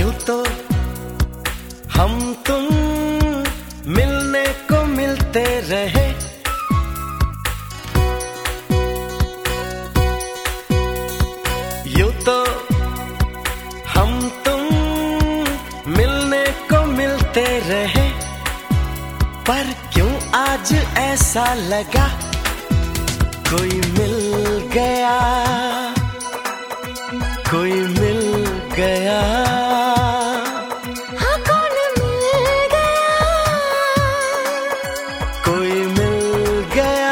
यूं तो हम तुम मिलने को मिलते रहे, यूं तो हम तुम मिलने को मिलते रहे, पर क्यों आज ऐसा लगा कोई मिल गया, कोई मिल गया। हाँ, कौन मिल गया, कोई मिल गया।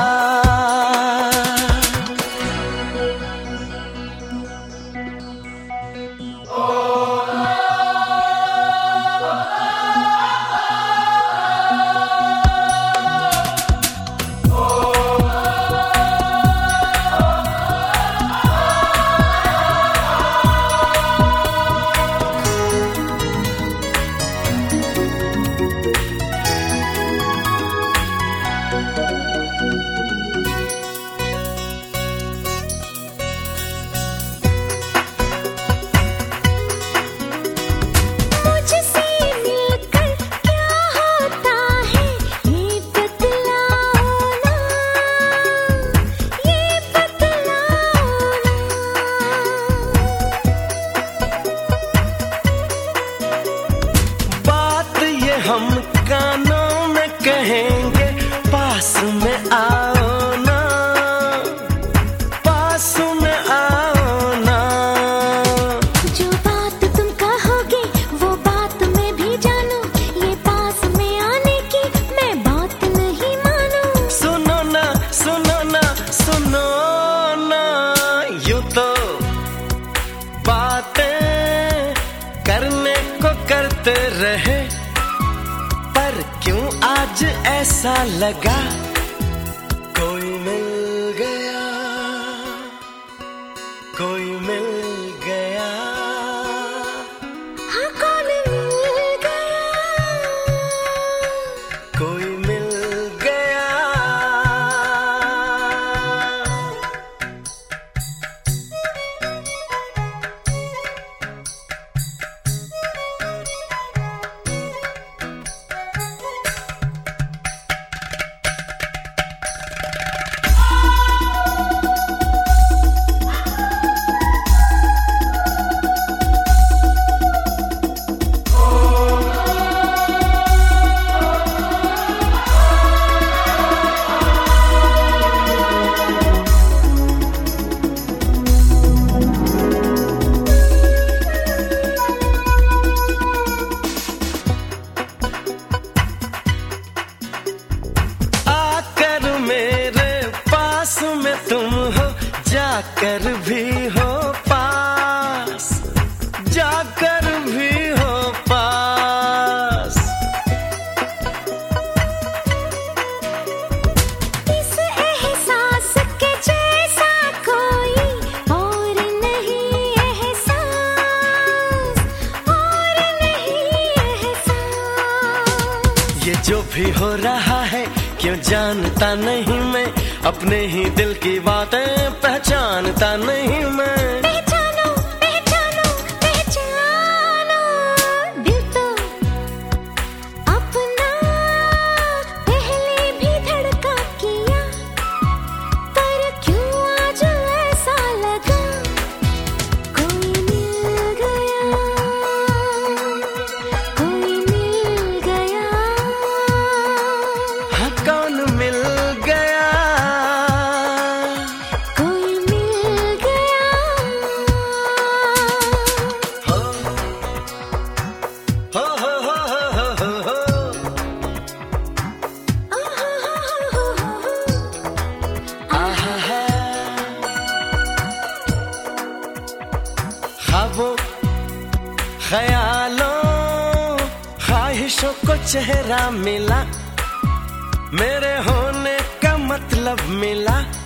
हम कानों में कहेंगे पास में आओ ना, पास में आओ ना। जो बात तुम कहोगे वो बात मैं भी जानूं, ये पास में आने की मैं बात नहीं मानूं। सुनो ना, सुनो ना, सुनो ना, यूं तो बातें करने को करते रहे, पर क्यों आज ऐसा लगा कोई मिल गया, कोई मिल गया। हाँ, कौन मिल गया, कोई मिल गया। में तुम हो जाकर भी हो पास, जाकर भी हो पास। इस एहसास के जैसा कोई और नहीं एहसास, और नहीं एहसास। ये जो भी हो रहा है क्यों जानता नहीं मैं, अपने ही दिल की बातें पहचानता नहीं मैं। पहचानो, पहचानो, पहचानो, दिल तो अपना पहले भी धड़का किया, पर क्यों आज ऐसा लगा कोई मिल गया, कोई मिल गया। हाँ, कौन मिल गया, ख्वाबों ख्यालों ख्वाहिशों को चेहरा मिला, मेरे होने का मतलब मिला।